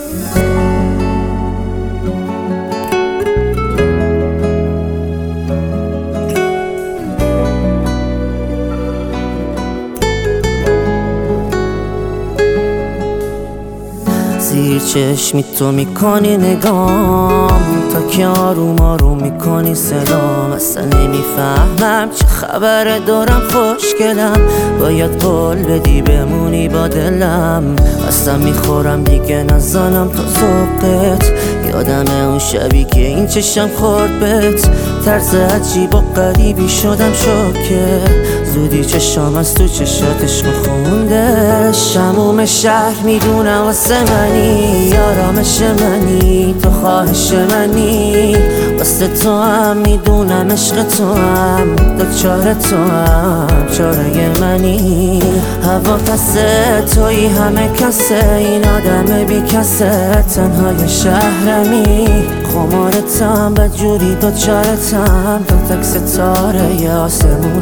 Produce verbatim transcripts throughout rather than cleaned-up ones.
زیر چشمی تو میکنی نگام، تا که آروم آروم میکنی سلام. اصلا نمیفهمم چه خبره، دارم خوشگلم، باید قول بدی بمونی با دلم. اصلا میخورم دیگه نزنم تو ذوقت، یادم اون شبی که این چشم خورد بهت. طرز عجیب و غریبی شدم شوکه، زودی چشام از تو چشاتش مخونده. شموم شهر میدونم واسه منی، آرامش منی، تو خواهش منی. واسه تو هم میدونم عشق تو هم، دوچار تو هم چاره منی. هوا پسه توی همه کسه، این آدم بی کسه، تنهای شهرمی. خمارتم بدجوری دوچارتم، تو تک ستاره ی آسمون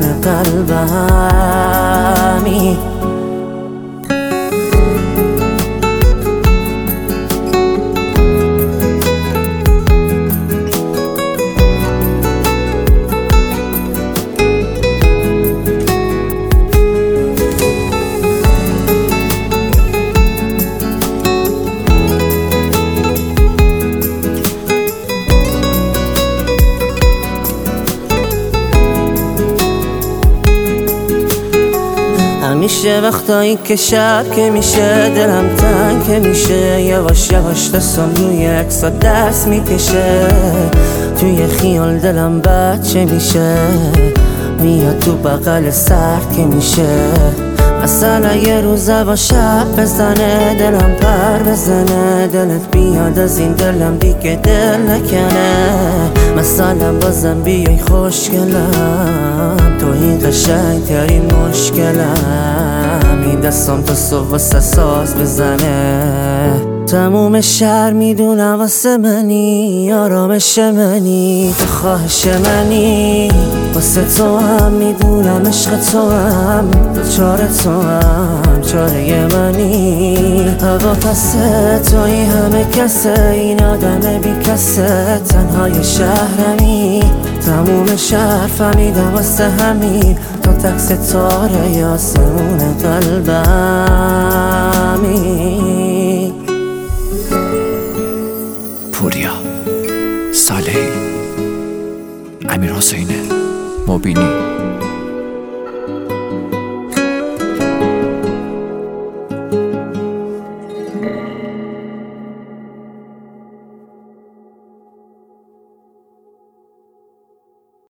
قلبمی. همیشه وقتایی که شب که میشه دلم تنگ که میشه، یواش یواش دستم روی عکسا دست میکشه. توی خیال دلم بچه میشه، میاد تو بغل سرد که میشه. مثلا یه روز با شب بزنه، دلم پر بزنه، دلت بیاد از این دلم دیگه دل نکنه. مثلا بازم بیای خوشگلم، تو این قشنگ ترین مشکلم. این دستم تا صبح واسه ساز بزنه. تموم شهر میدونم واسه منی، آرامش منی، تو خواهش منی. واسه تو هم میدونم عشق تو هم، دوچار تو هم چاره منی. هوا پسه توی همه کسه، این آدم بی کسه، تنهای شهرمی. تموم شهر فهمیدم واسه همین، تو تک ستاره ی آسمون قلبمی. پوریا، صالحی، امیر حسین مبینی.